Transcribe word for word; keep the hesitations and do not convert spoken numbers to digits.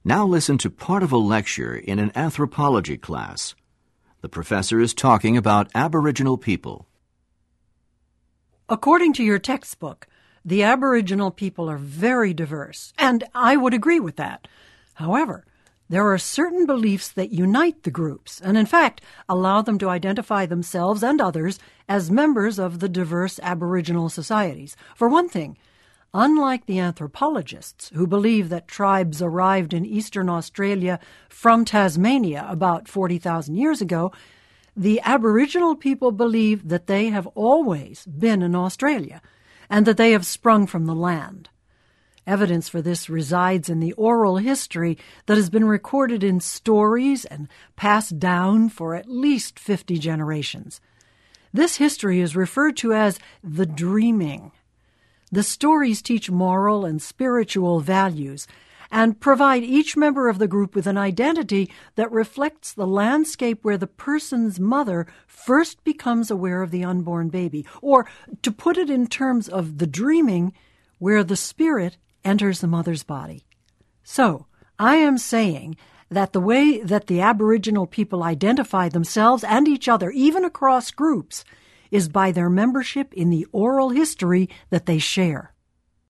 Now listen to part of a lecture in an anthropology class. The professor is talking about Aboriginal people. According to your textbook, the Aboriginal people are very diverse, and I would agree with that. However, there are certain beliefs that unite the groups, and in fact allow them to identify themselves and others as members of the diverse Aboriginal societies. For one thing, unlike the anthropologists who believe that tribes arrived in eastern Australia from Tasmania about forty thousand years ago, the Aboriginal people believe that they have always been in Australia and that they have sprung from the land. Evidence for this resides in the oral history that has been recorded in stories and passed down for at least fifty generations. This history is referred to as the dreaming. The stories teach moral and spiritual values and provide each member of the group with an identity that reflects the landscape where the person's mother first becomes aware of the unborn baby, or, to put it in terms of the dreaming, where the spirit enters the mother's body. So, I am saying that the way that the Aboriginal people identify themselves and each other, even across groups, is by their membership in the oral history that they share.